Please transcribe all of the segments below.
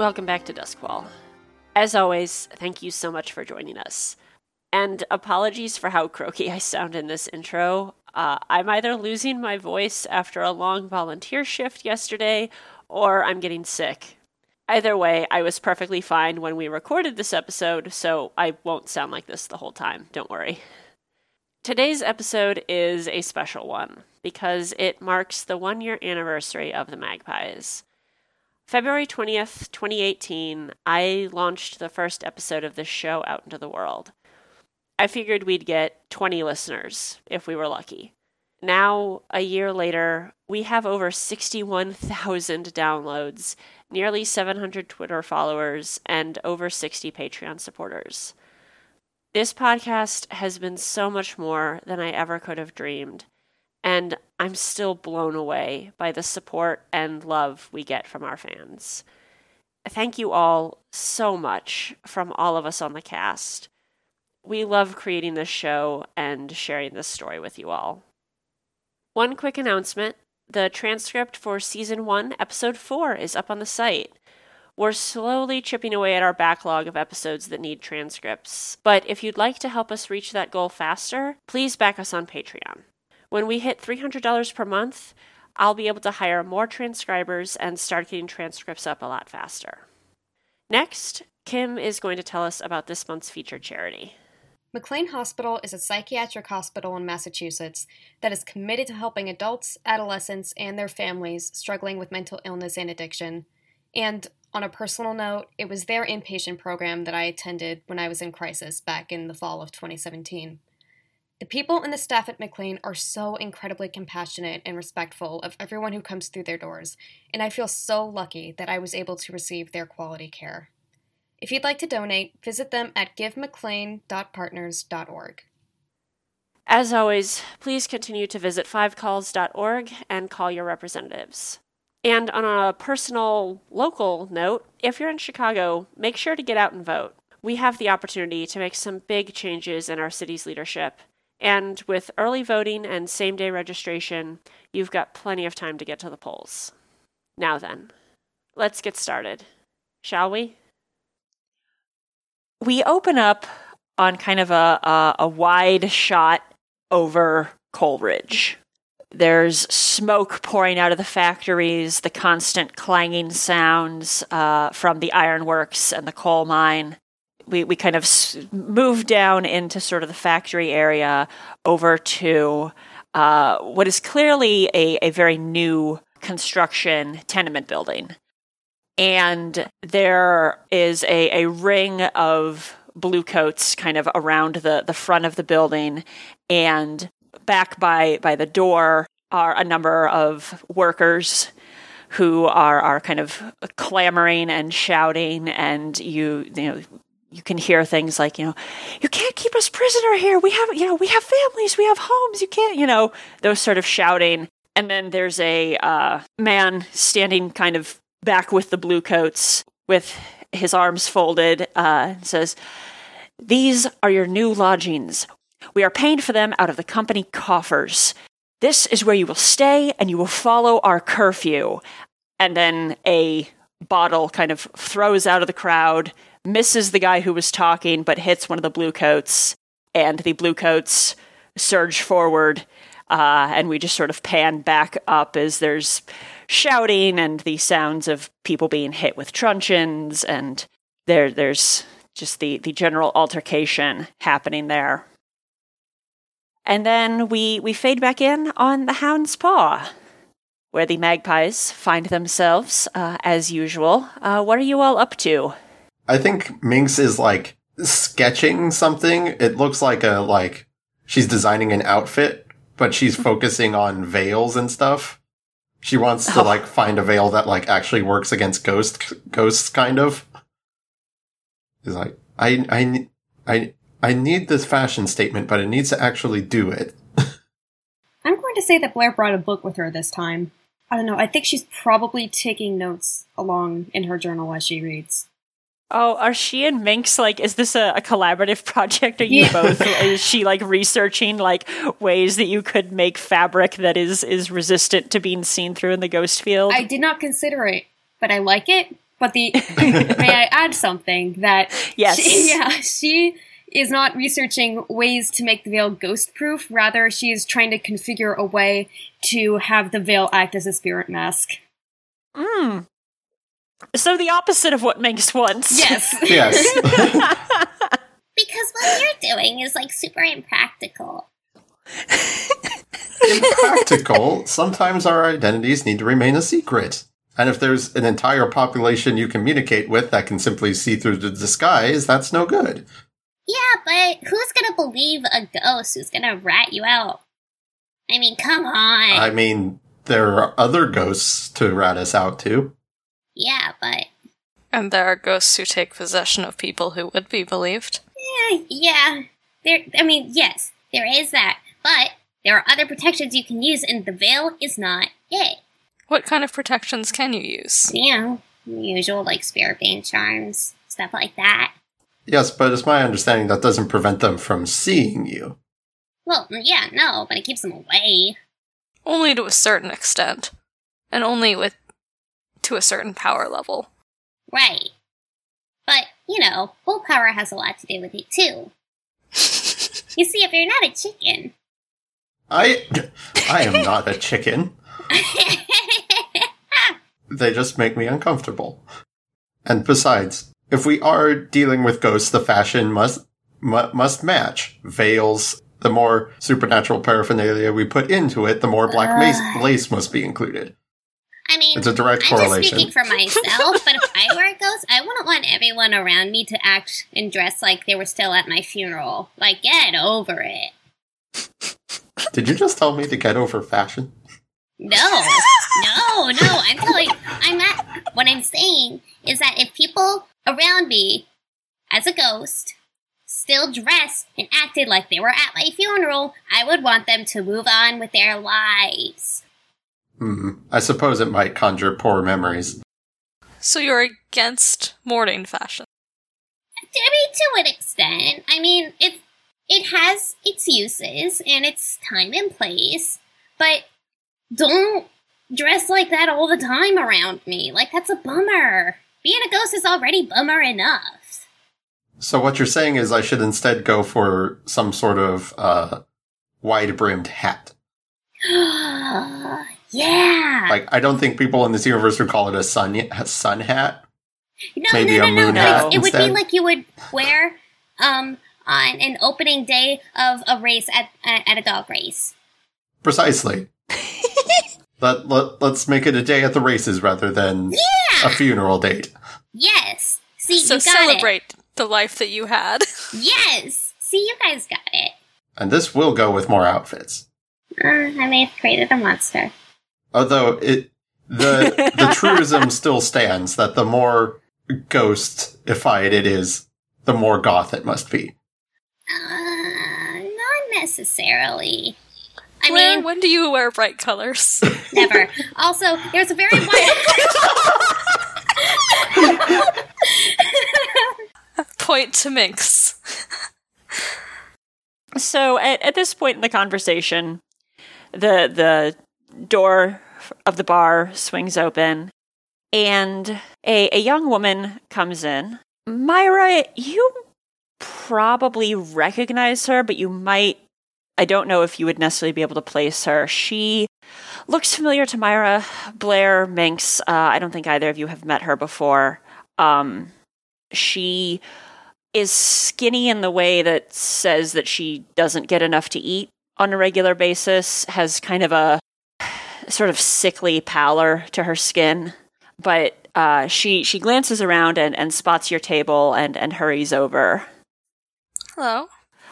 Welcome back to Duskwall. As always, thank you so much for joining us. And apologies for how croaky I sound in this intro. I'm either losing my voice after a long volunteer shift yesterday, or I'm getting sick. Either way, I was perfectly fine when we recorded this episode, so I won't sound like this the whole time, don't worry. Today's episode is a special one, because it marks the 1-year anniversary of the Magpies. February 20th, 2018, I launched the first episode of this show out into the world. I figured we'd get 20 listeners, if we were lucky. Now, a year later, we have over 61,000 downloads, nearly 700 Twitter followers, and over 60 Patreon supporters. This podcast has been so much more than I ever could have dreamed, and I'm still blown away by the support and love we get from our fans. Thank you all so much from all of us on the cast. We love creating this show and sharing this story with you all. One quick announcement, the transcript for Season 1, Episode 4 is up on the site. We're slowly chipping away at our backlog of episodes that need transcripts, but if you'd like to help us reach that goal faster, please back us on Patreon. When we hit $300 per month, I'll be able to hire more transcribers and start getting transcripts up a lot faster. Next, Kim is going to tell us about this month's featured charity. McLean Hospital is a psychiatric hospital in Massachusetts that is committed to helping adults, adolescents, and their families struggling with mental illness and addiction. And on a personal note, it was their inpatient program that I attended when I was in crisis back in the fall of 2017. The people and the staff at McLean are so incredibly compassionate and respectful of everyone who comes through their doors, and I feel so lucky that I was able to receive their quality care. If you'd like to donate, visit them at givemclean.partners.org. As always, please continue to visit fivecalls.org and call your representatives. And on a personal, local note, if you're in Chicago, make sure to get out and vote. We have the opportunity to make some big changes in our city's leadership. And with early voting and same-day registration, you've got plenty of time to get to the polls. Now then, let's get started, shall we? We open up on kind of a wide shot over Coleridge. There's smoke pouring out of the factories, the constant clanging sounds from the ironworks and the coal mine. We kind of move down into sort of the factory area over to what is clearly a very new construction tenement building. And there is a ring of bluecoats kind of around the front of the building, and back by the door are a number of workers who are kind of clamoring and shouting, and you can hear things like, you can't keep us prisoner here. We have families, we have homes. You can't, those sort of shouting. And then there's a man standing kind of back with the bluecoats with his arms folded, and says, "These are your new lodgings. We are paying for them out of the company coffers. This is where you will stay, and you will follow our curfew." And then a bottle kind of throws out of the crowd, misses the guy who was talking, but hits one of the bluecoats, and the bluecoats surge forward, and we just sort of pan back up as there's shouting and the sounds of people being hit with truncheons, and there's just the general altercation happening there. And then we fade back in on the Hound's Paw, where the Magpies find themselves, as usual. What are you all up to? I think Minx is, sketching something. It looks like she's designing an outfit, but she's focusing on veils and stuff. She wants to, find a veil that, actually works against ghosts, kind of. She's like, I need this fashion statement, but it needs to actually do it. I'm going to say that Blair brought a book with her this time. I don't know, I think she's probably taking notes along in her journal as she reads. Oh, are she and Minx, is this a collaborative project? Are you both, is she, researching, ways that you could make fabric that is resistant to being seen through in the ghost field? I did not consider it, but I like it, But may I add something that Yes. she is not researching ways to make the veil ghost-proof. Rather, she is trying to configure a way to have the veil act as a spirit mask. So the opposite of what Minx wants. Yes. Yes. Because what you're doing is, like, super impractical. Impractical. Sometimes our identities need to remain a secret. And if there's an entire population you communicate with that can simply see through the disguise, that's no good. Yeah, but who's gonna believe a ghost who's gonna rat you out? I mean, come on. I mean, there are other ghosts to rat us out to. Yeah, but... And there are ghosts who take possession of people who would be believed. Yeah. Yes, there is that. But there are other protections you can use, and the veil is not it. What kind of protections can you use? You know, usual, like, spirit bane charms, stuff like that. Yes, but it's my understanding that doesn't prevent them from seeing you. Well, yeah, no, but it keeps them away. Only to a certain extent. And only to a certain power level. Right. But, you know, willpower has a lot to do with it, too. You see, if you're not a chicken... I am not a chicken. They just make me uncomfortable. And besides, if we are dealing with ghosts, the fashion must match. Veils, the more supernatural paraphernalia we put into it, the more black lace must be included. I mean, it's a direct I'm correlation. just speaking for myself, but if I were a ghost, I wouldn't want everyone around me to act and dress like they were still at my funeral. Like, get over it. Did you just tell me to get over fashion? No, what I'm saying is that if people around me, as a ghost, still dressed and acted like they were at my funeral, I would want them to move on with their lives. I suppose it might conjure poor memories. So you're against mourning fashion? I mean, to an extent. I mean, it has its uses and its time and place, but don't dress like that all the time around me. Like, that's a bummer. Being a ghost is already bummer enough. So what you're saying is I should instead go for some sort of wide-brimmed hat. Yeah. Like, I don't think people in this universe would call it a sun hat. Maybe a moon hat. It would instead. be like you would wear on an opening day of a race at a dog race. Precisely. Let's make it a day at the races rather than a funeral date. Yes. See, so you got celebrate the life that you had. Yes. See, you guys got it. And this will go with more outfits. I may have created a monster. Although the truism still stands that the more ghost-ified it is, the more goth it must be. Not necessarily. I Claire, mean, when do you wear bright colors? Never. Also, there's a very wide... Point to Minx. So at this point in the conversation, the door of the bar swings open, and a young woman comes in. Myra, you probably recognize her, but you might... I don't know if you would necessarily be able to place her. She looks familiar to Myra, Blair, Minx. I don't think either of you have met her before. She is skinny in the way that says that she doesn't get enough to eat on a regular basis, has kind of a sort of sickly pallor to her skin. But she glances around and spots your table and hurries over. Hello.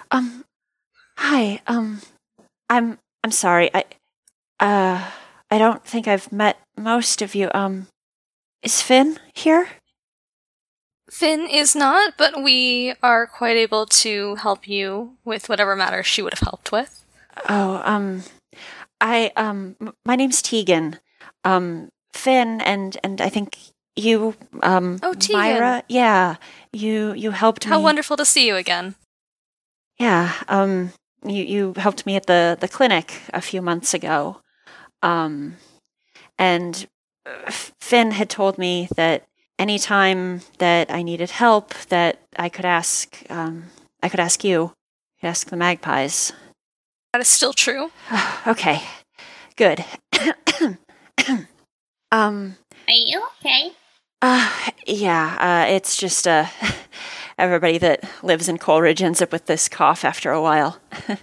Hi, I'm sorry. I don't think I've met most of you. Is Finn here? Finn is not, but we are quite able to help you with whatever matter she would have helped with. Oh, my name's Tegan. Finn and I think you, Oh, Tegan. Myra, yeah, you helped me. How wonderful to see you again. Yeah, you helped me at the clinic a few months ago. And Finn had told me that anytime that I needed help, that I could ask you. I could ask the magpies. That is still true. Okay, good. Are you okay? Yeah, it's just, everybody that lives in Coleridge ends up with this cough after a while.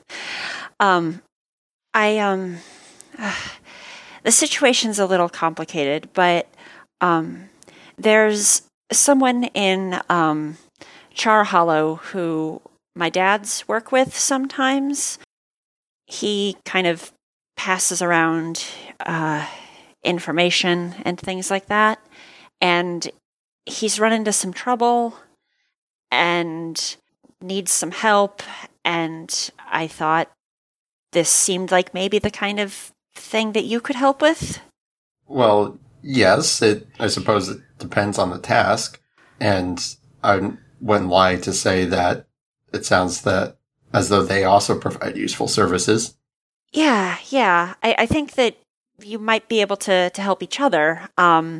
The situation's a little complicated, but, there's someone in, Char Hollow who my dads work with sometimes. He kind of passes around, information and things like that. And he's run into some trouble and needs some help. And I thought this seemed like maybe the kind of thing that you could help with. Well, yes, I suppose it depends on the task. And I wouldn't lie to say that it sounds that as though they also provide useful services. Yeah. I think that you might be able to help each other.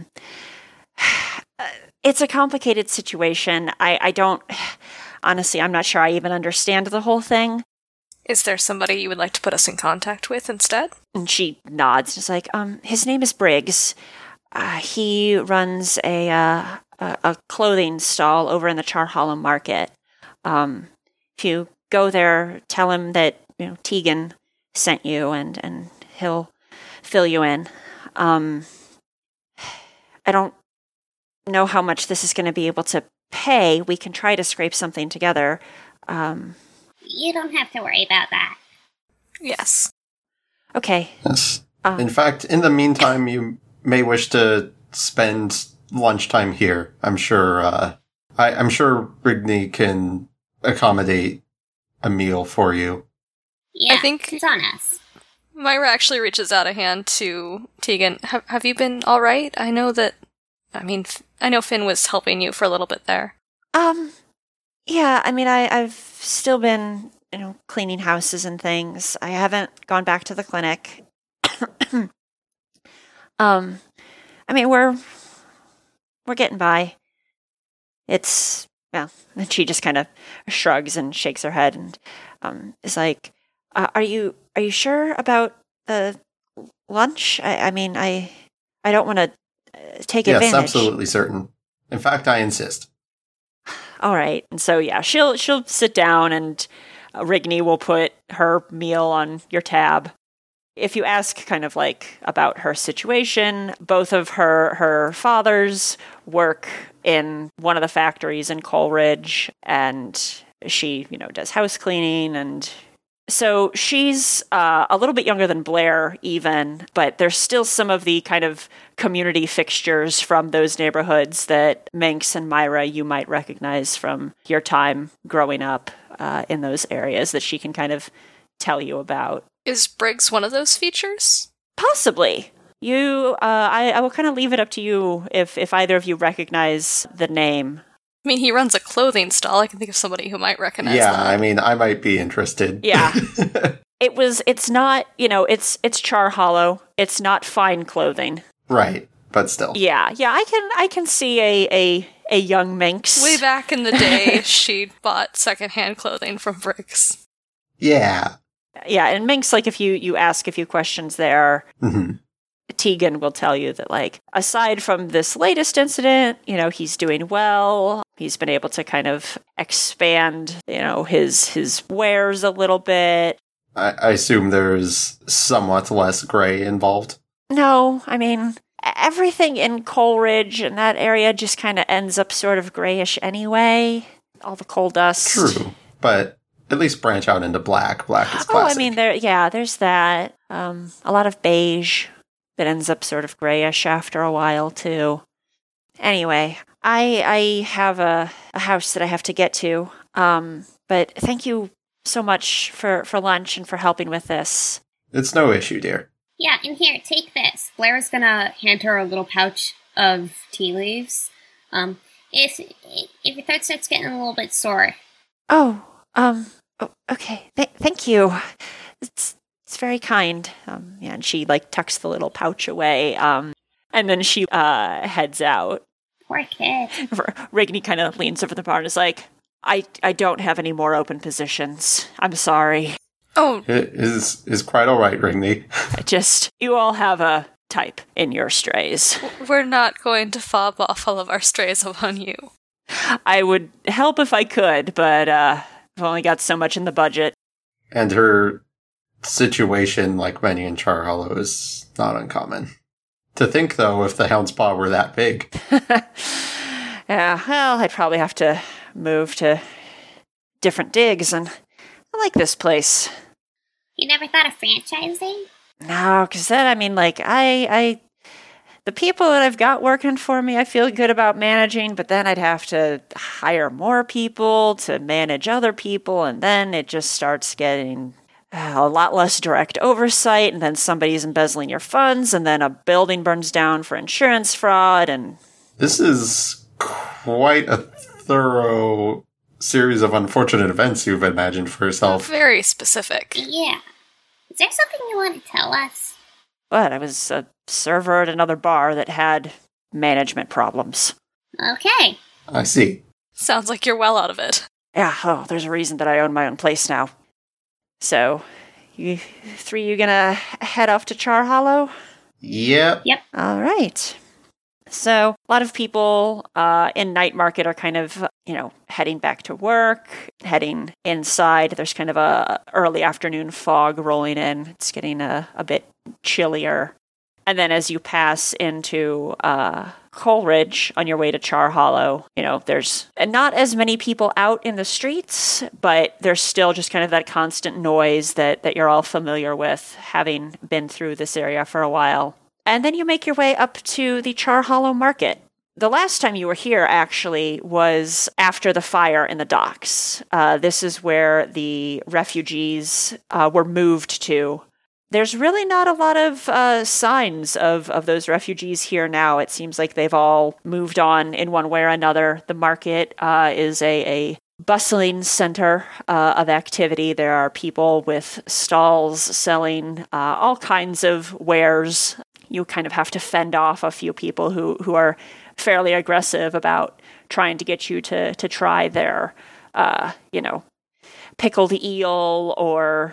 It's a complicated situation. I don't, honestly, I'm not sure I even understand the whole thing. Is there somebody you would like to put us in contact with instead? And she nods. It's like, his name is Briggs. He runs a clothing stall over in the Char Hollow Market. If you go there, tell him that, Tegan sent you and he'll fill you in. I don't know how much this is going to be able to pay. We can try to scrape something together. You don't have to worry about that. Yes. Okay. Yes. In fact, in the meantime, you may wish to spend lunchtime here. I'm sure, I'm sure Rigney can accommodate a meal for you. Yeah, I think it's on us. Myra actually reaches out a hand to Tegan. Have you been all right? I know Finn was helping you for a little bit there. Yeah, I've still been, cleaning houses and things. I haven't gone back to the clinic. We're getting by. It's, well, and she just kind of shrugs and shakes her head and is like, are you sure about the lunch? I don't want to take advantage. Yes, absolutely certain. In fact, I insist. All right. And so, yeah, she'll sit down and Rigney will put her meal on your tab. If you ask kind of like about her situation, both of her fathers work in one of the factories in Coleridge, and she, does house cleaning. And so she's a little bit younger than Blair even, but there's still some of the kind of community fixtures from those neighborhoods that Minx and Myra you might recognize from your time growing up in those areas that she can kind of tell you about. Is Briggs one of those features? Possibly. I will kind of leave it up to you if either of you recognize the name. He runs a clothing stall. I can think of somebody who might recognize that. Yeah, I might be interested. Yeah. It's not, it's Char Hollow. It's not fine clothing. Right, but still. Yeah, I can see a young Minx. Way back in the day, she bought secondhand clothing from Briggs. Yeah. Yeah, and Minx, if you ask a few questions there, Tegan will tell you that, aside from this latest incident, he's doing well. He's been able to kind of expand, his wares a little bit. I assume there's somewhat less gray involved. No, everything in Coleridge and that area just kind of ends up sort of grayish anyway. All the coal dust. True, but at least branch out into black. Black is classic. There's that. A lot of beige that ends up sort of grayish after a while, too. Anyway, I have a house that I have to get to. But thank you so much for lunch and for helping with this. It's no issue, dear. Yeah, and here, take this. Blair's gonna hand her a little pouch of tea leaves. If your throat starts getting a little bit sore. Okay. Thank you. It's very kind. And she tucks the little pouch away. And then she heads out. Poor kid. Rigney kind of leans over the bar and is like, I don't have any more open positions. I'm sorry. Oh, It is quite all right, Rigney. You all have a type in your strays. we're not going to fob off all of our strays upon you. I would help if I could, but I've only got so much in the budget. And her situation, like many in Char Hollow, is not uncommon. To think, though, if the Hound's Paw were that big. Yeah, well, I'd probably have to move to different digs, and I like this place. You never thought of franchising? No, because then, I mean, like, the people that I've got working for me, I feel good about managing, but then I'd have to hire more people to manage other people, and then it just starts getting a lot less direct oversight, and then somebody's embezzling your funds, and then a building burns down for insurance fraud, and... This is quite a thorough series of unfortunate events you've imagined for yourself. Very specific. Yeah. Is there something you want to tell us? But I was a server at another bar that had management problems. Okay. I see. Sounds like you're well out of it. Yeah, there's a reason that I own my own place now. So, you gonna head off to Char Hollow? Yep. All right. So, a lot of people in Night Market are kind of, heading back to work, heading inside. There's kind of a early afternoon fog rolling in. It's getting a bit chillier. And then as you pass into Coleridge on your way to Char Hollow, there's not as many people out in the streets, but there's still just kind of that constant noise that you're all familiar with, having been through this area for a while. And then you make your way up to the Char Hollow Market. The last time you were here, actually, was after the fire in the docks. This is where the refugees were moved to. There's really not a lot of signs of those refugees here now. It seems like they've all moved on in one way or another. The market is a bustling center of activity. There are people with stalls selling all kinds of wares. You kind of have to fend off a few people who are fairly aggressive about trying to get you to try their, pickled eel or...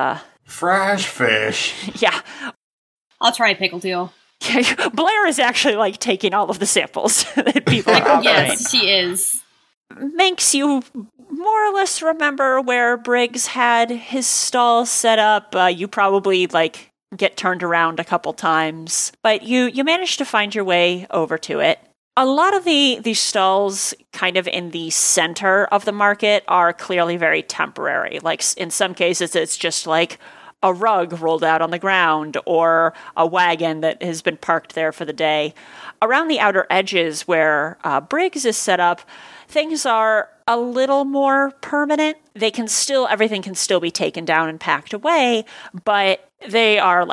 fresh fish. Yeah. I'll try pickled eel. Blair is actually, taking all of the samples that people are offering. Yes, she is. Makes you more or less remember where Briggs had his stall set up. You probably, get turned around a couple times, but you managed to find your way over to it. A lot of the stalls kind of in the center of the market are clearly very temporary. In some cases, it's just a rug rolled out on the ground or a wagon that has been parked there for the day. Around the outer edges where Briggs is set up, things are a little more permanent. Everything can still be taken down and packed away, but they are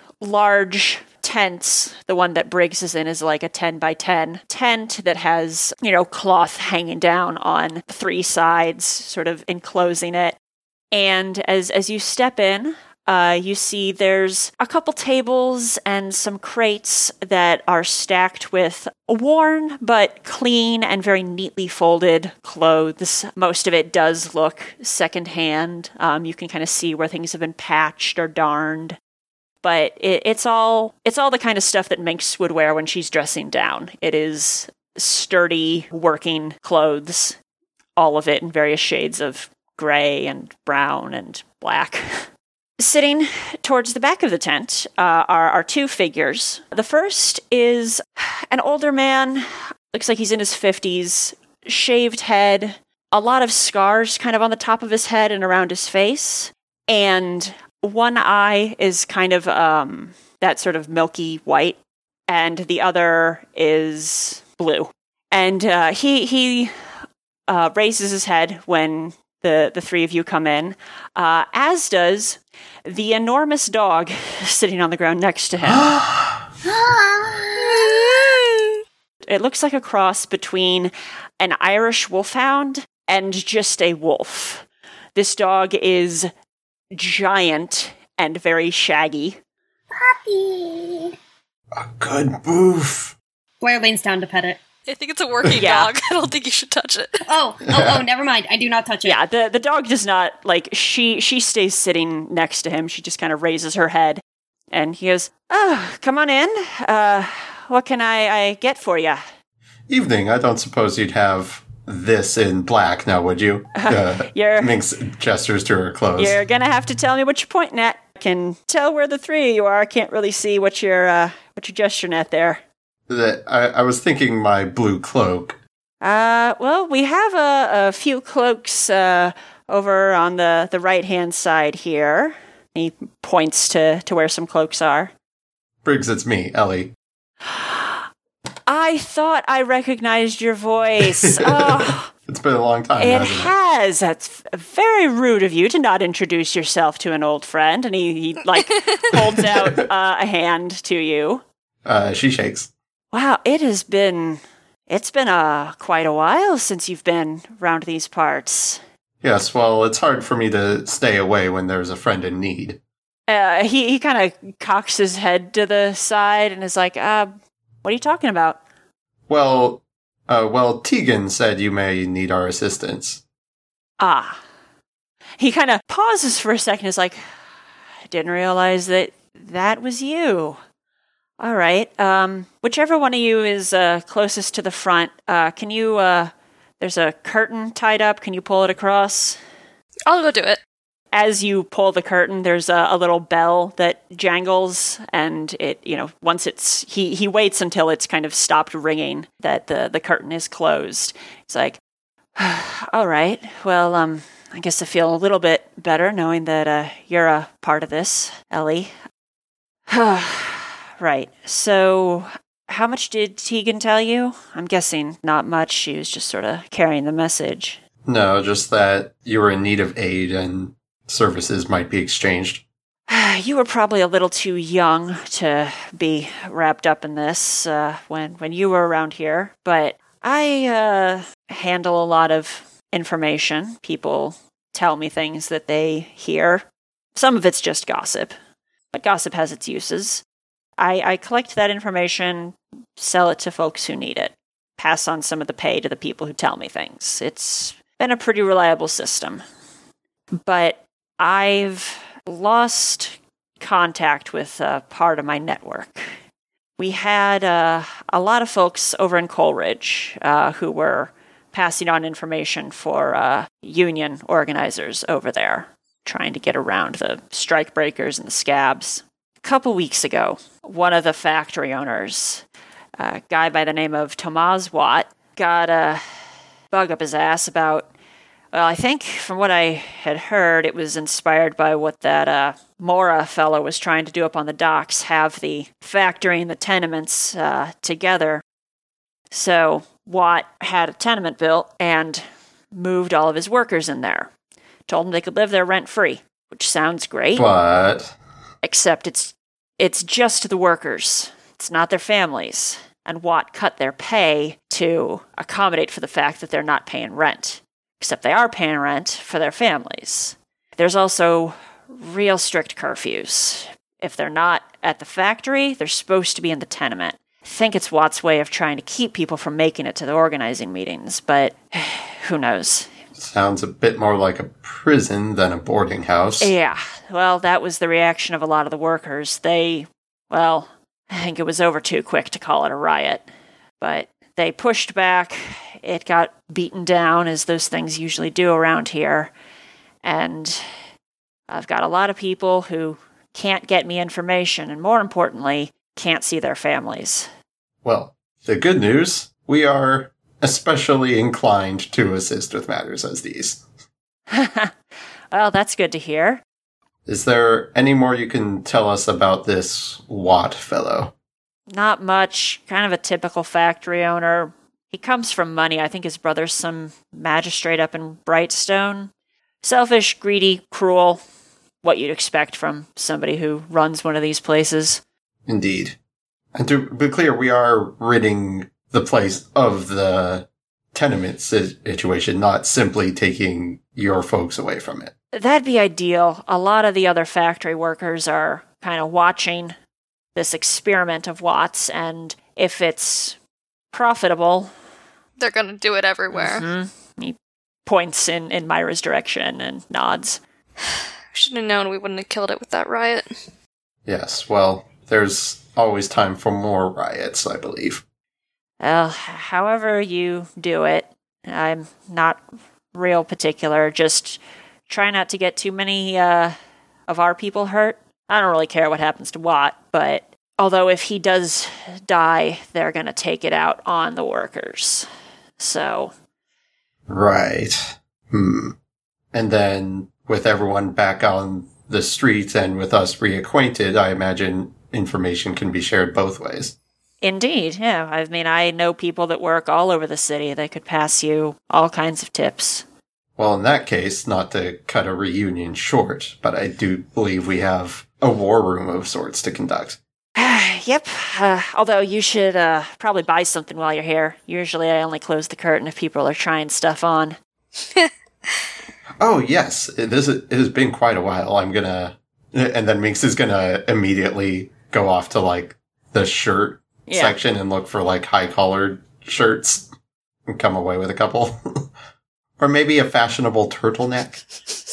large tents. The one that Briggs is in is a 10 by 10 tent that has, cloth hanging down on 3 sides, sort of enclosing it. And as you step in, you see there's a couple tables and some crates that are stacked with worn but clean and very neatly folded clothes. Most of it does look secondhand. You can kind of see where things have been patched or darned. But it's all the kind of stuff that Minx would wear when she's dressing down. It is sturdy working clothes, all of it in various shades of gray and brown and black. Sitting towards the back of the tent are 2 figures. The first is an older man, looks like he's in his 50s, shaved head, a lot of scars kind of on the top of his head and around his face, and one eye is kind of that sort of milky white, and the other is blue. And he raises his head when the 3 of you come in, as does the enormous dog sitting on the ground next to him. It looks like a cross between an Irish wolfhound and just a wolf. This dog is giant and very shaggy. Puppy. A good boof. Blair leans down to pet it. I think it's a working Yeah. dog. I don't think you should touch it. Oh, never mind. I do not touch it. Yeah, the dog does not, like, she stays sitting next to him. She just kind of raises her head. And he goes, "Oh, come on in. What can I get for you?" Evening. I don't suppose you'd have this in black now, would you? You're- Minx gestures to her clothes. You're gonna have to tell me what you're pointing at. I can tell where the three of you are. I can't really see what you're gesturing at there. I was thinking my blue cloak. Well, we have a few cloaks over on the right-hand side here. He points to where some cloaks are. Briggs, it's me, Ellie. I thought I recognized your voice. Oh, It's been a long time, it hasn't it? has. That's very rude of you to not introduce yourself to an old friend. And he holds out a hand to you. She shakes. Wow, it's been quite a while since you've been around these parts. Yes, well, it's hard for me to stay away when there's a friend in need. He kind of cocks his head to the side and is like, what are you talking about? Well, Tegan said you may need our assistance. Ah. He kind of pauses for a second and is like, I didn't realize that was you. All right. Whichever one of you is closest to the front, can you, there's a curtain tied up. Can you pull it across? I'll go do it. As you pull the curtain, there's a little bell that jangles, and it, once he waits until it's kind of stopped ringing, that the curtain is closed. It's like, all right, well, I guess I feel a little bit better knowing that you're a part of this, Ellie. Right, so how much did Tegan tell you? I'm guessing not much. She was just sort of carrying the message. No, just that you were in need of aid and services might be exchanged. You were probably a little too young to be wrapped up in this when you were around here, but I handle a lot of information. People tell me things that they hear. Some of it's just gossip, but gossip has its uses. I collect that information, sell it to folks who need it, pass on some of the pay to the people who tell me things. It's been a pretty reliable system. But I've lost contact with part of my network. We had a lot of folks over in Coleridge who were passing on information for union organizers over there, trying to get around the strikebreakers and the scabs. A couple weeks ago, one of the factory owners, a guy by the name of Tomas Watt, got a bug up his ass about, well, I think from what I had heard, it was inspired by what that Mora fellow was trying to do up on the docks, have the factory and the tenements together. So Watt had a tenement built and moved all of his workers in there. Told them they could live there rent-free, which sounds great. But Except it's just the workers. It's not their families. And Watt cut their pay to accommodate for the fact that they're not paying rent. Except they are paying rent for their families. There's also real strict curfews. If they're not at the factory, they're supposed to be in the tenement. I think it's Watt's way of trying to keep people from making it to the organizing meetings, but who knows? sounds a bit more like a prison than a boarding house. Yeah, well, that was the reaction of a lot of the workers. I think it was over too quick to call it a riot. But they pushed back. It got beaten down, as those things usually do around here. And I've got a lot of people who can't get me information, and more importantly, can't see their families. Well, the good news, we are especially inclined to assist with matters as these. Well, that's good to hear. Is there any more you can tell us about this Watt fellow? Not much. Kind of a typical factory owner. He comes from money. I think his brother's some magistrate up in Brightstone. Selfish, greedy, cruel. What you'd expect from somebody who runs one of these places. Indeed. And to be clear, we are ridding the place of the tenement situation, not simply taking your folks away from it. That'd be ideal. A lot of the other factory workers are kind of watching this experiment of Watt's, and if it's profitable. They're gonna do it everywhere. Mm-hmm. He points in Myra's direction and nods. Should have known we wouldn't have killed it with that riot. Yes, well, there's always time for more riots, I believe. Well, however you do it, I'm not real particular. Just try not to get too many of our people hurt. I don't really care what happens to Watt, but although if he does die, they're going to take it out on the workers. So. Right. And then, with everyone back on the street and with us reacquainted, I imagine information can be shared both ways. Indeed, yeah. I mean, I know people that work all over the city. They could pass you all kinds of tips. Well, in that case, not to cut a reunion short, but I do believe we have a war room of sorts to conduct. Yep. Although you should probably buy something while you're here. Usually I only close the curtain if people are trying stuff on. Oh, yes. It has been quite a while. I'm gonna... And then Minx is gonna immediately go off to, like, the shirt section and look for, like, high-collared shirts and come away with a couple. Or maybe a fashionable turtleneck.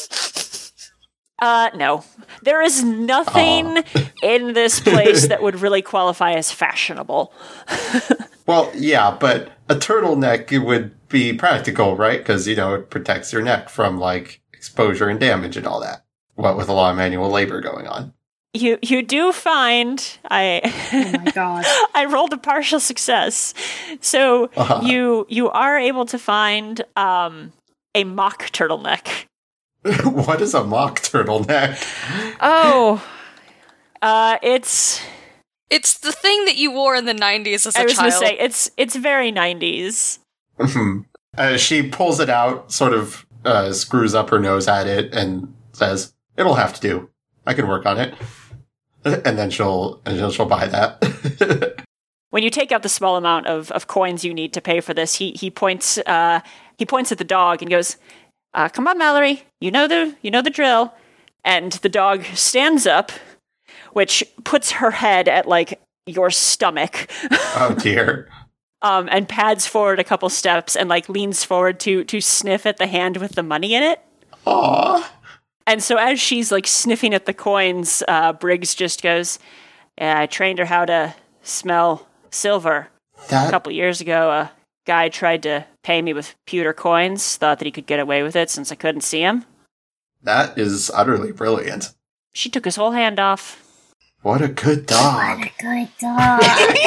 No. There is nothing in this place that would really qualify as fashionable. Well, yeah, but a turtleneck would be practical, right? Because, it protects your neck from, like, exposure and damage and all that. What with a lot of manual labor going on. You do find Oh my god. I rolled a partial success. So you are able to find a mock turtleneck. What is a mock turtleneck? Oh. It's the thing that you wore in the 90s as a child. I was going to say, it's very 90s. She pulls it out, sort of screws up her nose at it, and says, "It'll have to do. I can work on it." And then she'll buy that. When you take out the small amount of coins you need to pay for this, he points at the dog and goes, "Come on, Mallory. You know the drill." And the dog stands up, which puts her head at, like, your stomach. Oh, dear. And pads forward a couple steps and, like, leans forward to sniff at the hand with the money in it. Aww. And so as she's, like, sniffing at the coins, Briggs just goes, "Yeah, I trained her how to smell silver. A couple years ago, a guy tried to pay me with pewter coins, thought that he could get away with it since I couldn't see him. That is utterly brilliant. She took his whole hand off." What a good dog. What a good dog.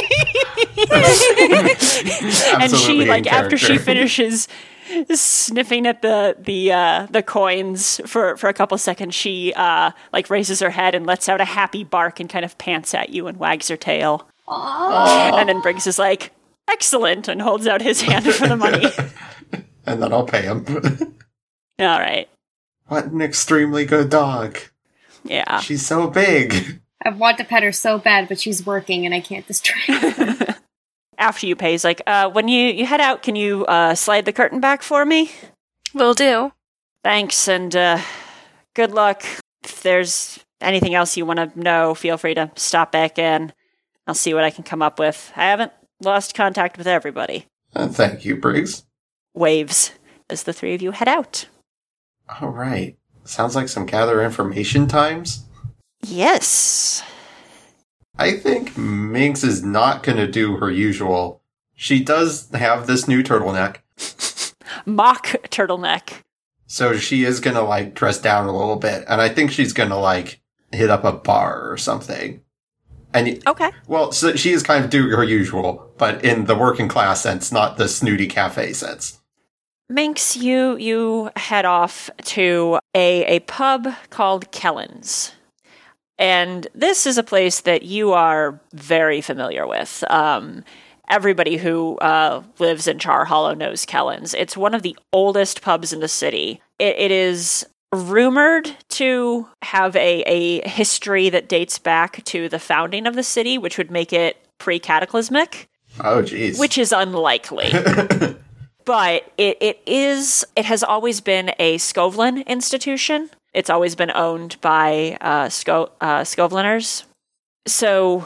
And she, like, after she finishes sniffing at the coins for a couple seconds, she like raises her head and lets out a happy bark and kind of pants at you and wags her tail. Aww. And then Briggs is like, "Excellent," and holds out his hand for the money. And then I'll pay him. All right. What an extremely good dog. Yeah. She's so big. I want to pet her so bad, but she's working and I can't distract her. After you pay, he's like, when you head out, can you slide the curtain back for me? Will do. Thanks, and good luck. If there's anything else you want to know, feel free to stop back in. I'll see what I can come up with. I haven't lost contact with everybody. Thank you, Briggs. Waves as the three of you head out. All right. Sounds like some gather information times. Yes. I think Minx is not going to do her usual. She does have this new turtleneck. Mock turtleneck. So she is going to, like, dress down a little bit. And I think she's going to, like, hit up a bar or something. And Okay. Well, so she is kind of doing her usual, but in the working class sense, not the snooty cafe sense. Minx, you head off to a pub called Kellen's. And this is a place that you are very familiar with. Everybody who lives in Char Hollow knows Kellen's. It's one of the oldest pubs in the city. It is rumored to have a history that dates back to the founding of the city, which would make it pre-cataclysmic. Oh, geez. Which is unlikely. But it has always been a Skovlin institution. It's always been owned by Skovliners. So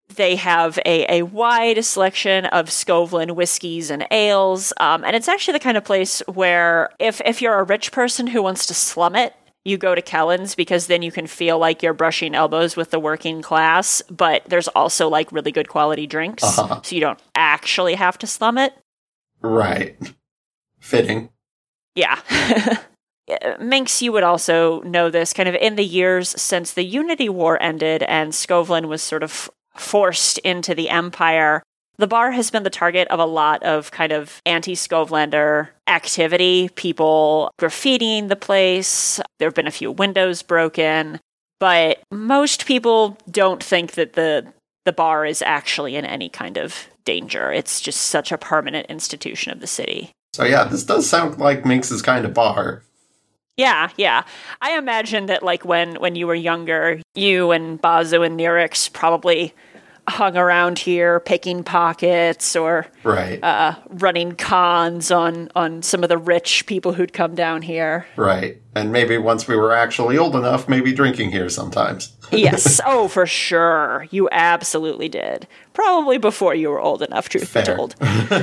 They have a wide selection of Scovlin whiskeys and ales, and it's actually the kind of place where if you're a rich person who wants to slum it, you go to Kellen's, because then you can feel like you're brushing elbows with the working class, but there's also like really good quality drinks, so you don't actually have to slum it. Right. Fitting. Yeah. Minx, you would also know this, kind of in the years since the Unity War ended and Scovlin was sort of forced into the Empire, the bar has been the target of a lot of kind of anti-Scovlander activity, people graffitiing the place. There have been a few windows broken, but most people don't think that the bar is actually in any kind of danger. It's just such a permanent institution of the city. So yeah, this does sound like Minx's kind of bar. Yeah. I imagine that like when you were younger, you and Bazu and Nirix probably hung around here picking pockets or right. Running cons on some of the rich people who'd come down here. Right. And maybe once we were actually old enough, maybe drinking here sometimes. Yes. Oh, for sure. You absolutely did. Probably before you were old enough, truth be told.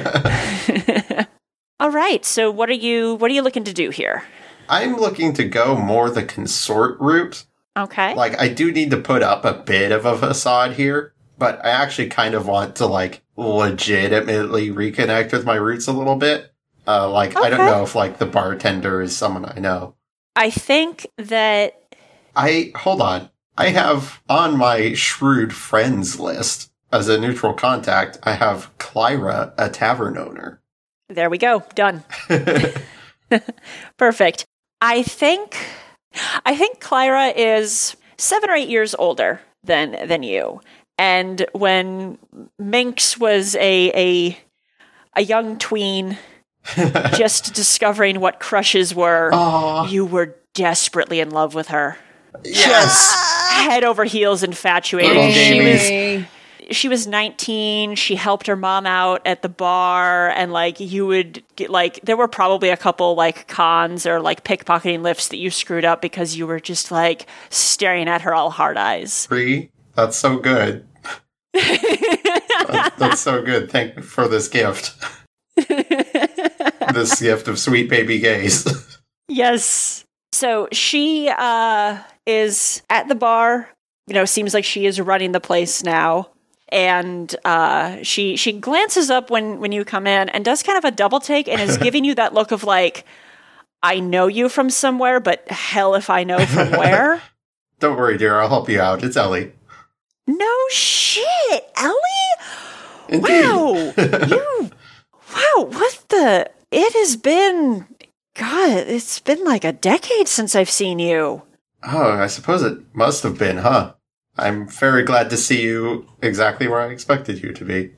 All right. So what are you looking to do here? I'm looking to go more the consort route. Okay. Like, I do need to put up a bit of a facade here, but I actually kind of want to, like, legitimately reconnect with my roots a little bit. Okay. I don't know if, like, the bartender is someone I know. I think that... Hold on. I have on my shrewd friends list, as a neutral contact, I have Clyra, a tavern owner. There we go. Done. Perfect. I think Clyra is 7 or 8 years older than you. And when Minx was a young tween, just discovering what crushes were, you were desperately in love with her. Yes! Just head over heels infatuated. Little She was 19. She helped her mom out at the bar, and like you would get like there were probably a couple like cons or like pickpocketing lifts that you screwed up because you were just like staring at her all hard eyes. That's so good. That's so good. Thank you for this gift. This gift of sweet baby gaze. Yes. So she is at the bar. You know, seems like she is running the place now. And she glances up when you come in and does kind of a double take and is giving you that look of like, I know you from somewhere, but hell if I know from where. Don't worry, dear. I'll help you out. It's Ellie. No shit, Ellie? Indeed. Wow. Wow, what the... It has been... God, it's been like a decade since I've seen you. Oh, I suppose it must have been, huh? I'm very glad to see you exactly where I expected you to be.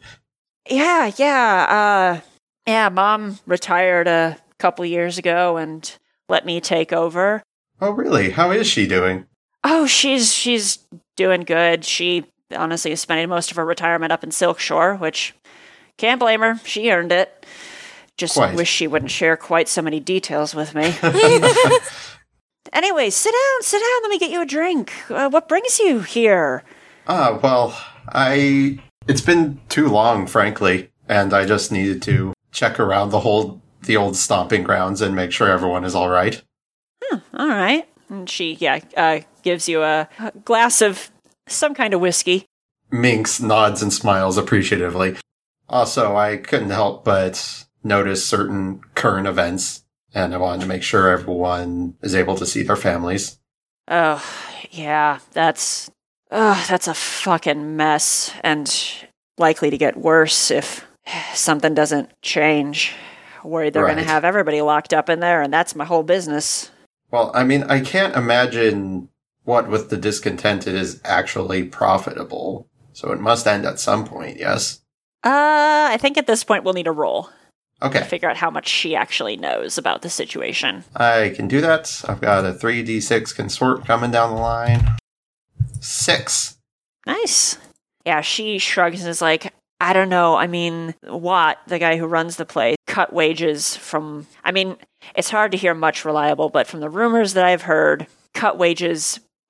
Yeah. Mom retired a couple years ago and let me take over. Oh, really? How is she doing? Oh, she's doing good. She honestly is spending most of her retirement up in Silkshore, which can't blame her. She earned it. Just wish she wouldn't share quite so many details with me. Anyway, sit down. Let me get you a drink. What brings you here? Well, it's been too long, frankly, and I just needed to check around the old stomping grounds and make sure everyone is all right. All right. And she, gives you a glass of some kind of whiskey. Minx nods and smiles appreciatively. Also, I couldn't help but notice certain current events. And I wanted to make sure everyone is able to see their families. Oh, yeah, that's a fucking mess, and likely to get worse if something doesn't change. Worried they're going to have everybody locked up in there, and that's my whole business. Well, I mean, I can't imagine what with the discontented is actually profitable, so it must end at some point, yes? I think at this point we'll need a roll. Okay. To figure out how much she actually knows about the situation. I can do that. I've got a 3d6 consort coming down the line. 6. Nice. Yeah, she shrugs and is like, I don't know. I mean, Watt, the guy who runs the place, cut wages from... I mean, it's hard to hear much reliable, but from the rumors that I've heard, cut wages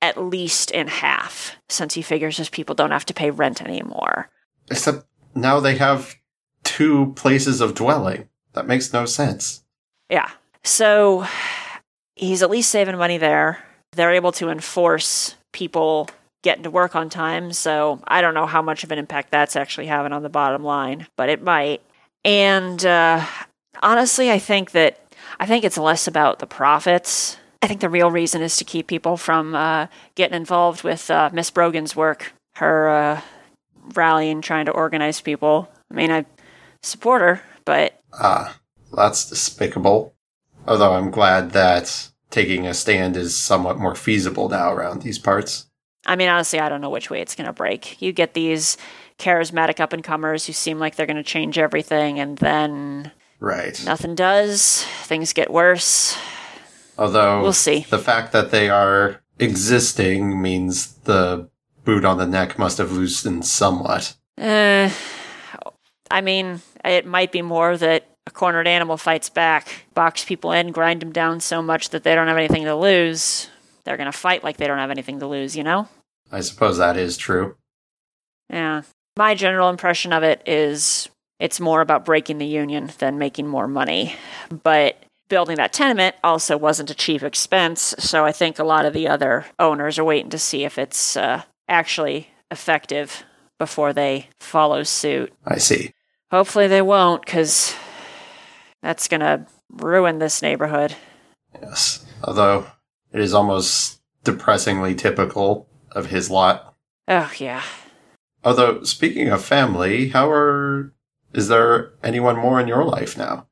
at least in half, since he figures his people don't have to pay rent anymore. Except now they have 2 places of dwelling. That makes no sense. Yeah. So he's at least saving money there. They're able to enforce people getting to work on time, so I don't know how much of an impact that's actually having on the bottom line, but it might. And honestly, I think it's less about the profits. I think the real reason is to keep people from getting involved with Miss Brogan's work, her rallying, trying to organize people. I mean, I support her, but... That's despicable. Although I'm glad that taking a stand is somewhat more feasible now around these parts. I mean, honestly, I don't know which way it's going to break. You get these charismatic up-and-comers who seem like they're going to change everything, and then... Right. Nothing does. Things get worse. Although, we'll see. The fact that they are existing means the boot on the neck must have loosened somewhat. I mean, it might be more that a cornered animal fights back, box people in, grind them down so much that they don't have anything to lose. They're going to fight like they don't have anything to lose, you know? I suppose that is true. Yeah. My general impression of it is it's more about breaking the union than making more money. But building that tenement also wasn't a cheap expense, so I think a lot of the other owners are waiting to see if it's actually effective before they follow suit. I see. Hopefully they won't, because that's going to ruin this neighborhood. Yes. Although it is almost depressingly typical of his lot. Oh, yeah. Although, speaking of family, is there anyone more in your life now?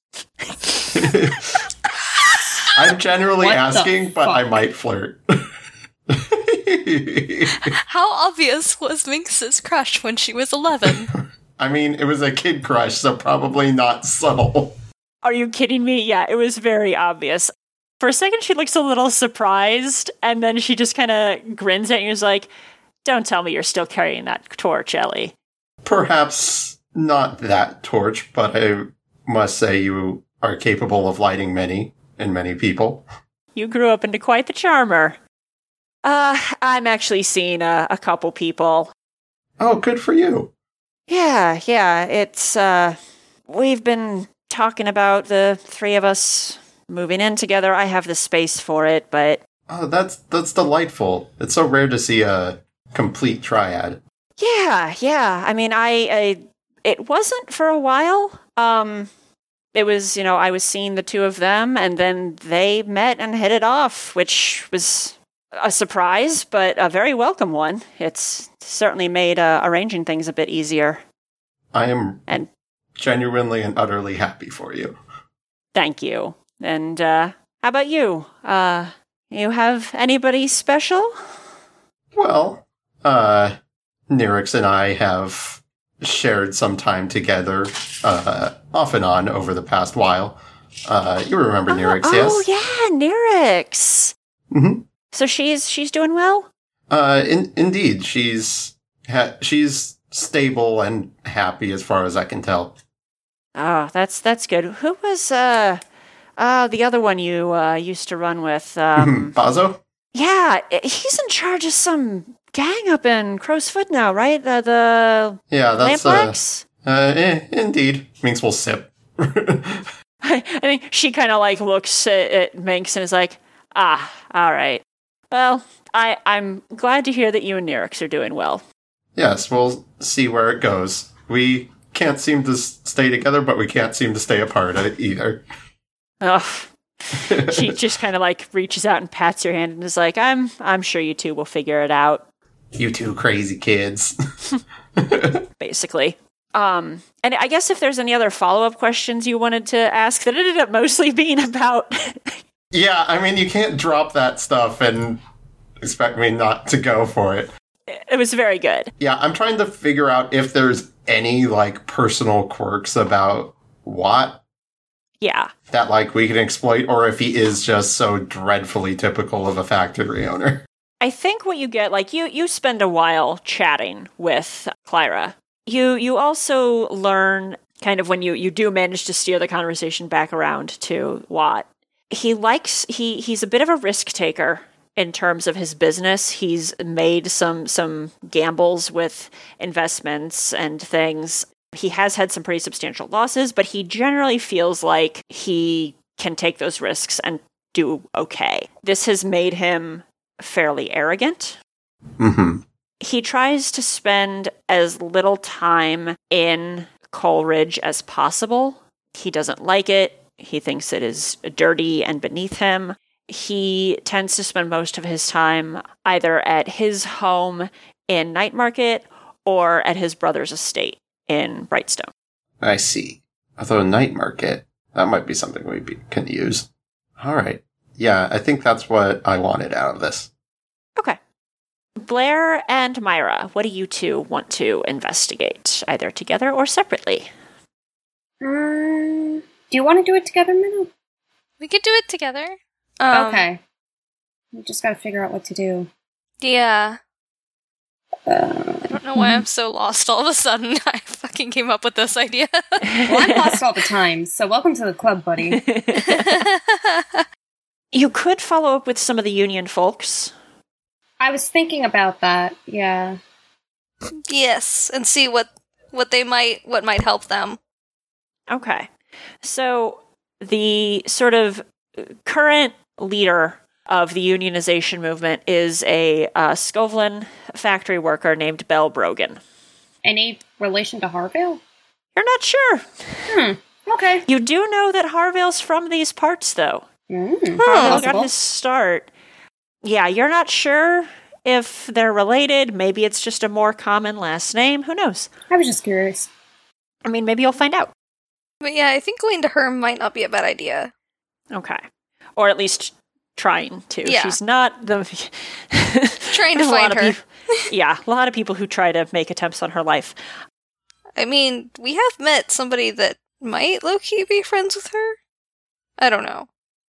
I'm generally asking, but I might flirt. How obvious was Minx's crush when she was 11? I mean, it was a kid crush, so probably not subtle. Are you kidding me? Yeah, it was very obvious. For a second, she looks a little surprised, and then she just kind of grins at you and is like, don't tell me you're still carrying that torch, Ellie. Perhaps not that torch, but I must say you are capable of lighting many people. You grew up into quite the charmer. I'm actually seeing a couple people. Oh, good for you. Yeah, it's, we've been talking about the 3 of us moving in together. I have the space for it, but... Oh, that's delightful. It's so rare to see a complete triad. Yeah. I mean, it wasn't for a while. It was, I was seeing the 2 of them, and then they met and hit it off, which was a surprise, but a very welcome one. It's certainly made arranging things a bit easier. I am genuinely and utterly happy for you. Thank you. And how about you? You have anybody special? Well, Nyrix and I have shared some time together, off and on over the past while. You remember Nyrix, yes? Oh, yeah, Nyrix. Mm-hmm. So she's doing well? Indeed, she's stable and happy as far as I can tell. Oh, that's good. Who was the other one you used to run with? Bazo? Yeah, he's in charge of some gang up in Crow's Foot now, right? The that's Lampwax? Indeed. Minx will sip. I think she kind of like looks at Minx and is like, all right. Well, I'm glad to hear that you and Nyrix are doing well. Yes, we'll see where it goes. We can't seem to stay together, but we can't seem to stay apart either. Oh, she just kind of like reaches out and pats your hand and is like, I'm sure you 2 will figure it out. You 2 crazy kids. Basically. And I guess if there's any other follow-up questions you wanted to ask, that ended up mostly being about... Yeah, I mean, you can't drop that stuff and expect me not to go for it. It was very good. Yeah, I'm trying to figure out if there's any, personal quirks about Watt. Yeah. That, we can exploit, or if he is just so dreadfully typical of a factory owner. I think what you get, you spend a while chatting with Clyra. You also learn, kind of when you do manage to steer the conversation back around to Watt, he's a bit of a risk taker. in terms of his business. He's made some gambles with investments and things. He has had some pretty substantial losses, but he generally feels like he can take those risks and do okay. This has made him fairly arrogant. Mm-hmm. He tries to spend as little time in Coleridge as possible. He doesn't like it. He thinks it is dirty and beneath him. He tends to spend most of his time either at his home in Nightmarket or at his brother's estate in Brightstone. I see. Although Nightmarket, that might be something we can use. All right. Yeah, I think that's what I wanted out of this. Okay. Blair and Myra, what do you two want to investigate, either together or separately? Do you want to do it together, Minnow? We could do it together. Okay. We just gotta figure out what to do. Yeah. I don't know why I'm so lost all of a sudden. I fucking came up with this idea. Well, I'm lost all the time, so welcome to the club, buddy. You could follow up with some of the Union folks. I was thinking about that, yeah. Yes, and see what might help them. Okay. So the sort of current leader of the unionization movement is a Scovlin factory worker named Belle Brogan. Any relation to Harvale? You're not sure. Okay. You do know that Harvale's from these parts, though. Harvale got Possible. his start. Yeah, you're not sure if they're related. Maybe it's just a more common last name. Who knows? I was just curious. I mean, maybe you'll find out. But yeah, I think going to her might not be a bad idea. Okay. Or at least trying to. Yeah. She's not the... Trying to There's a find lot of her. yeah, a lot of people who try to make attempts on her life. I mean, we have met somebody that might low-key be friends with her. I don't know.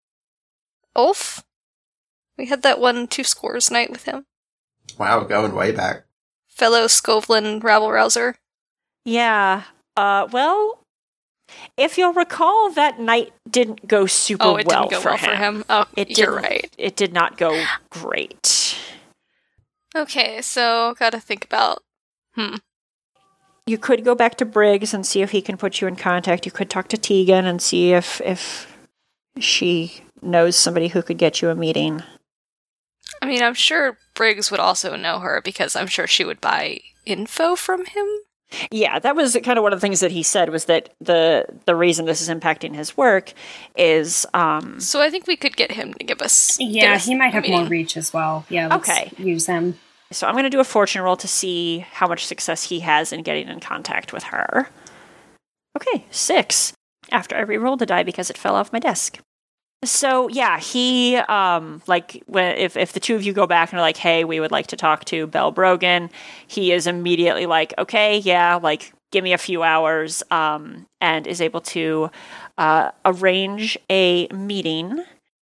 Ulf? We had that 1 2 scores night with him. Wow, going way back. Fellow Scovlin rabble-rouser. Yeah. Well, if you'll recall, that night didn't go super Oh, it well didn't go for well him. for him. Oh, It you're didn't- right. It did not go great. Okay, so gotta think about... You could go back to Briggs and see if he can put you in contact. You could talk to Tegan and see if she knows somebody who could get you a meeting. I mean, I'm sure Briggs would also know her because I'm sure she would buy info from him. Yeah, that was kind of one of the things that he said was that the reason this is impacting his work is So I think we could get him to give us... Yeah, get us he might a have meeting. more reach as well. Yeah, let's Okay. use him. so I'm going to do a fortune roll to see how much success he has in getting in contact with her. Okay, 6. After I re-rolled the die because it fell off my desk. So yeah, he if the two of you go back and are like, hey, we would like to talk to Belle Brogan, he is immediately like, okay, yeah, like give me a few hours, and is able to arrange a meeting.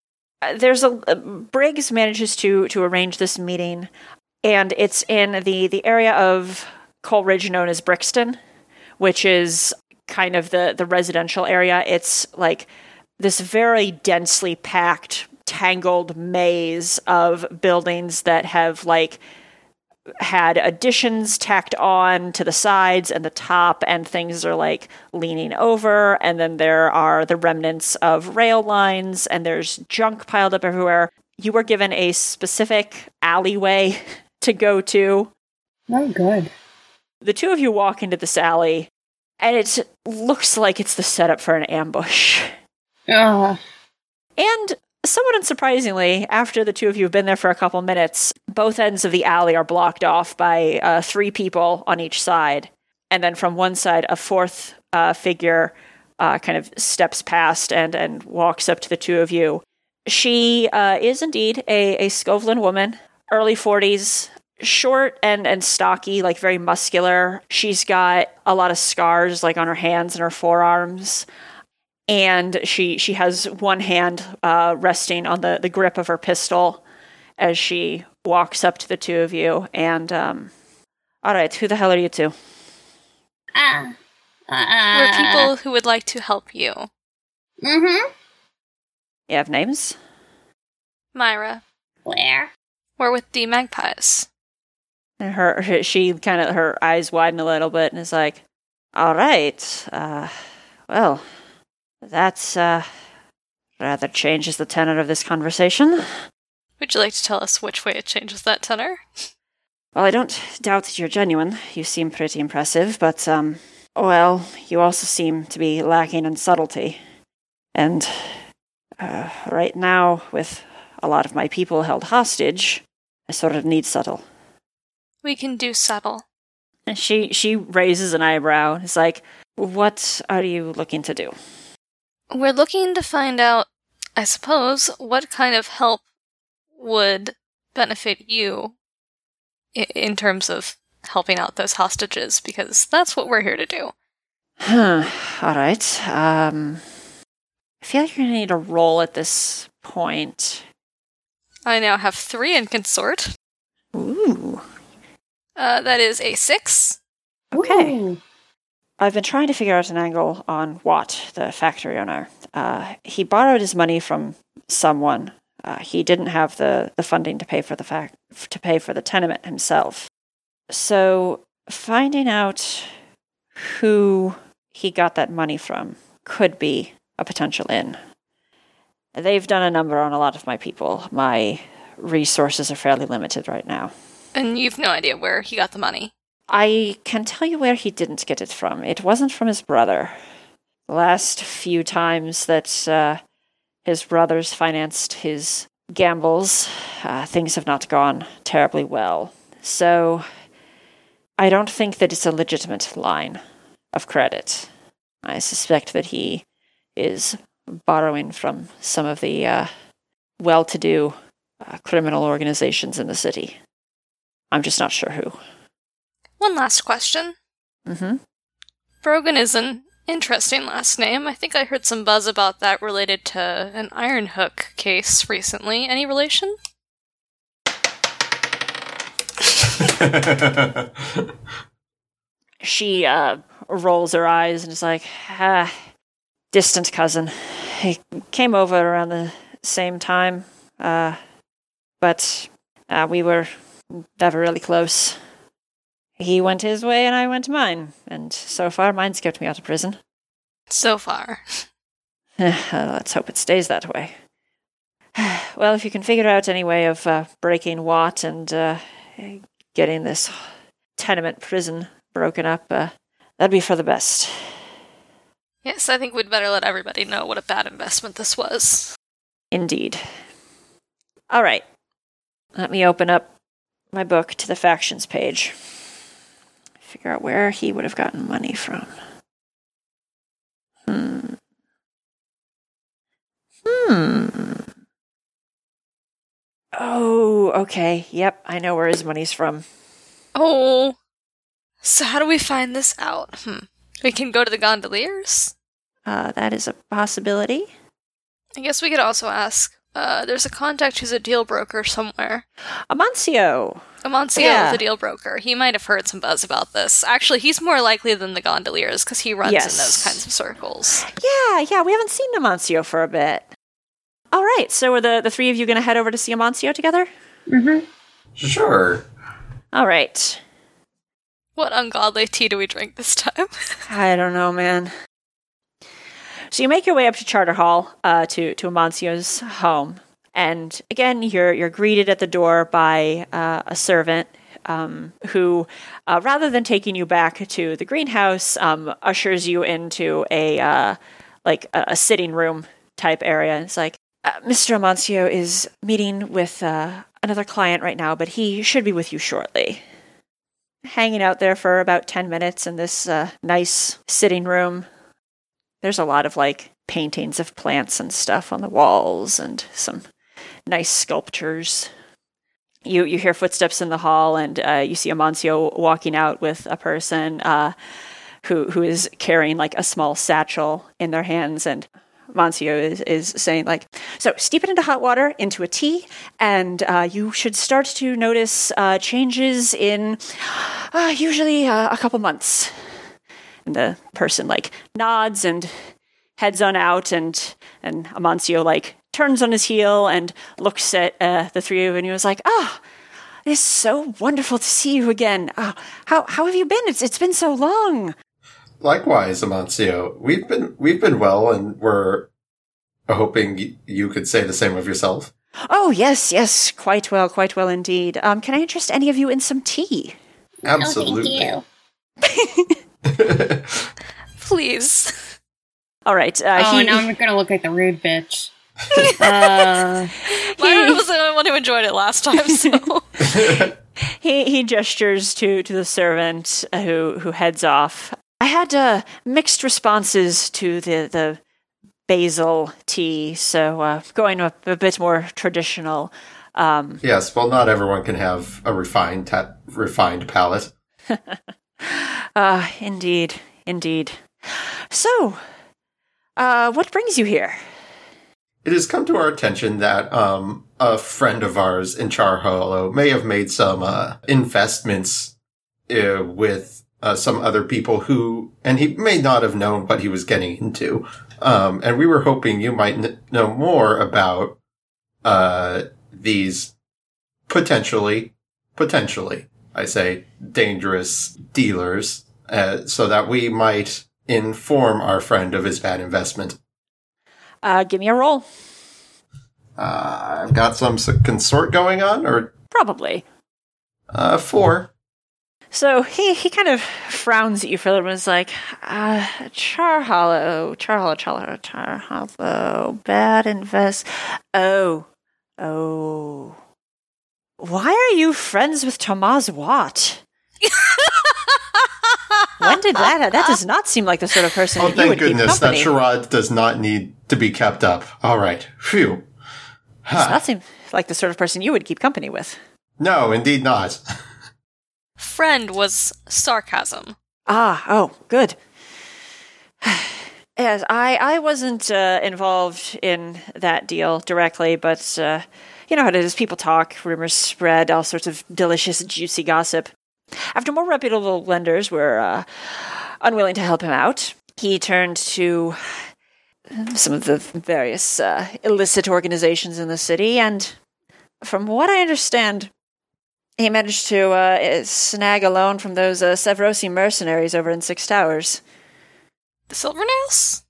Briggs manages to arrange this meeting, and it's in the area of Coleridge known as Brixton, which is kind of the residential area. It's like this very densely packed, tangled maze of buildings that have like had additions tacked on to the sides and the top, and things are like leaning over, and then there are the remnants of rail lines, and there's junk piled up everywhere. You were given a specific alleyway to go to. Oh, good. The two of you walk into this alley, and it looks like it's the setup for an ambush. Ugh. And somewhat unsurprisingly, after the two of you have been there for a couple minutes, both ends of the alley are blocked off by 3 people on each side. And then from one side, a fourth figure kind of steps past and walks up to the two of you. She is indeed a Scovlin woman, early 40s, short and stocky, like very muscular. She's got a lot of scars like on her hands and her forearms. And she has one hand resting on the grip of her pistol as she walks up to the two of you. And, all right, who the hell are you two? We're people who would like to help you. Mm-hmm. You have names? Myra. Where? We're with the magpies. And her eyes widen a little bit and is like, all right, well, that's, rather changes the tenor of this conversation. Would you like to tell us which way it changes that tenor? Well, I don't doubt that you're genuine. You seem pretty impressive, but, well, you also seem to be lacking in subtlety. And, right now, with a lot of my people held hostage, I sort of need subtle. We can do subtle. And she raises an eyebrow and is like, what are you looking to do? We're looking to find out, I suppose, what kind of help would benefit you in terms of helping out those hostages, because that's what we're here to do. All right. I feel like you're going to need a roll at this point. I now have 3 in consort. Ooh. That is a 6. Okay. Ooh. I've been trying to figure out an angle on Watt, the factory owner. He borrowed his money from someone. He didn't have the funding to pay for the tenement himself. So finding out who he got that money from could be a potential in. They've done a number on a lot of my people. My resources are fairly limited right now. And you've no idea where he got the money. I can tell you where he didn't get it from. It wasn't from his brother. The last few times that his brothers financed his gambles, things have not gone terribly well. So I don't think that it's a legitimate line of credit. I suspect that he is borrowing from some of the well-to-do criminal organizations in the city. I'm just not sure who. One last question. Mm-hmm. Brogan is an interesting last name. I think I heard some buzz about that related to an Iron Hook case recently. Any relation? She rolls her eyes and is like, distant cousin. He came over around the same time, but we were never really close. He went his way and I went mine, and so far mine's kept me out of prison. So far. Let's hope it stays that way. Well, if you can figure out any way of breaking Watt and getting this tenement prison broken up, that'd be for the best. Yes, I think we'd better let everybody know what a bad investment this was. Indeed. All right. Let me open up my book to the factions page. Figure out where he would have gotten money from. Oh, okay. Yep, I know where his money's from. Oh. So how do we find this out? We can go to the gondoliers? That is a possibility. I guess we could also ask, there's a contact who's a deal broker somewhere. Amancio Is a deal broker. He might have heard some buzz about this. Actually, he's more likely than the gondoliers, because he runs in those kinds of circles. Yeah, we haven't seen Amancio for a bit. All right, so are the three of you going to head over to see Amancio together? Mm-hmm. Sure. All right. What ungodly tea do we drink this time? I don't know, man. So you make your way up to Charter Hall, to Amancio's home. And again, you're greeted at the door by a servant who, rather than taking you back to the greenhouse, ushers you into a sitting room type area. It's like, Mr. Amancio is meeting with another client right now, but he should be with you shortly. Hanging out there for about 10 minutes in this nice sitting room. There's a lot of paintings of plants and stuff on the walls and some nice sculptures. You hear footsteps in the hall, and you see Amancio walking out with a person who is carrying a small satchel in their hands, and Amancio is saying so steep it into hot water, into a tea, and you should start to notice changes in usually a couple months. And the person nods and heads on out, and Amancio turns on his heel and looks at the three of you, and he was like, it's so wonderful to see you again. How have you been? It's been so long. Likewise, Amancio. We've been well, and we're hoping you could say the same of yourself. Oh, yes, quite well indeed. Can I interest any of you in some tea? Absolutely. Oh, thank you. Please. All right. Now I'm gonna look like the rude bitch. Myra was the only one who enjoyed it last time, so... He gestures to the servant who heads off. I had mixed responses to the basil tea, so going a bit more traditional. Yes, well, not everyone can have a refined palate. Indeed. So, what brings you here? It has come to our attention that a friend of ours in Char Hollow may have made some investments with some other people and he may not have known what he was getting into. And we were hoping you might know more about these potentially, I say, dangerous dealers, so that we might inform our friend of his bad investment. Give me a roll. I've got some consort going on, or? Probably. 4. So he kind of frowns at you for a little bit and is like, Char Hollow, bad invest. Oh. Why are you friends with Tomas Watt? When did that does not seem like the sort of person that you would keep company. Oh, thank goodness, that charade does not need to be kept up. All right, phew. Does not seem like the sort of person you would keep company with. No, indeed not. Friend was sarcasm. Good. Yes, I wasn't involved in that deal directly, but you know how it is. People talk, rumors spread, all sorts of delicious, juicy gossip. After more reputable lenders were unwilling to help him out, he turned to some of the various illicit organizations in the city, and from what I understand, he managed to snag a loan from those Sevrosi mercenaries over in Six Towers. The Silvernails?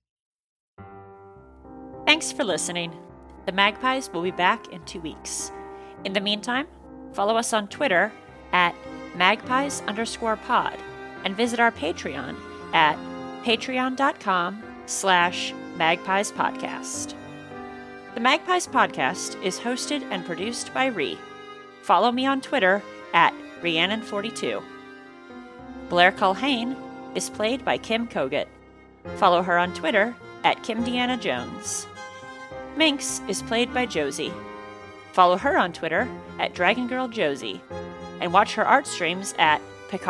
Thanks for listening. The Magpies will be back in 2 weeks. In the meantime, follow us on Twitter at magpies_pod and visit our Patreon at patreon.com/magpiespodcast. The Magpies Podcast is hosted and produced by Ree. Follow me on Twitter at Rhiannon42. Blair Culhane is played by Kim Kogut. Follow her on Twitter at Kim Deanna Jones. Minx is played by Josie. Follow her on Twitter at DragonGirlJosie. And watch her art streams at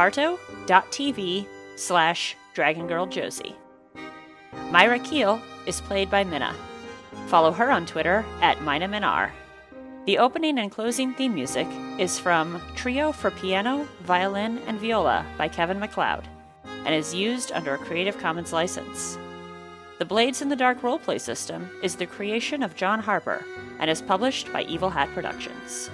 picarto.tv/DragonGirlJosie. Myra Keel is played by Minna. Follow her on Twitter at MinaMinar. The opening and closing theme music is from Trio for Piano, Violin, and Viola by Kevin MacLeod, and is used under a Creative Commons license. The Blades in the Dark roleplay system is the creation of John Harper and is published by Evil Hat Productions.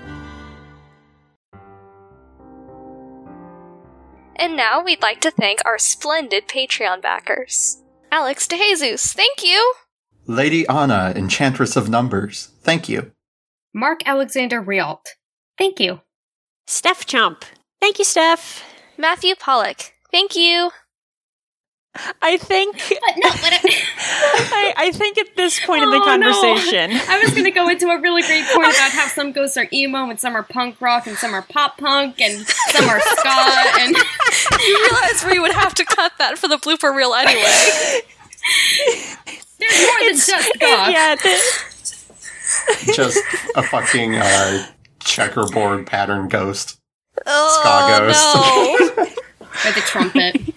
And now we'd like to thank our splendid Patreon backers. Alex DeJesus, thank you! Lady Anna, Enchantress of Numbers, thank you. Mark Alexander Rialt. Thank you. Steph Chomp. Thank you, Steph. Matthew Pollock, thank you! I think I think at this point in the conversation, no. I was going to go into a really great point about how some ghosts are emo and some are punk rock and some are pop punk and some are ska. And you realize we would have to cut that for the blooper reel anyway. There's more than just goth. Yeah, just a fucking checkerboard pattern ghost. Oh, ska ghost. No. With a trumpet.